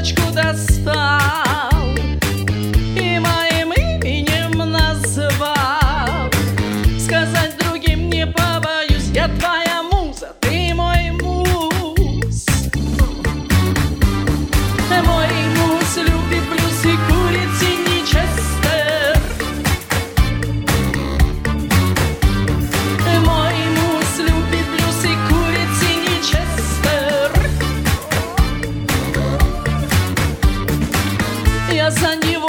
бутылочку достал и моим именем назвал. Сказать другим не побоюсь: я твоя муза, ты мой муз. Мой муз любит блюз и курит синий честер. Мой муз любит блюз и курит синий честер. Я за него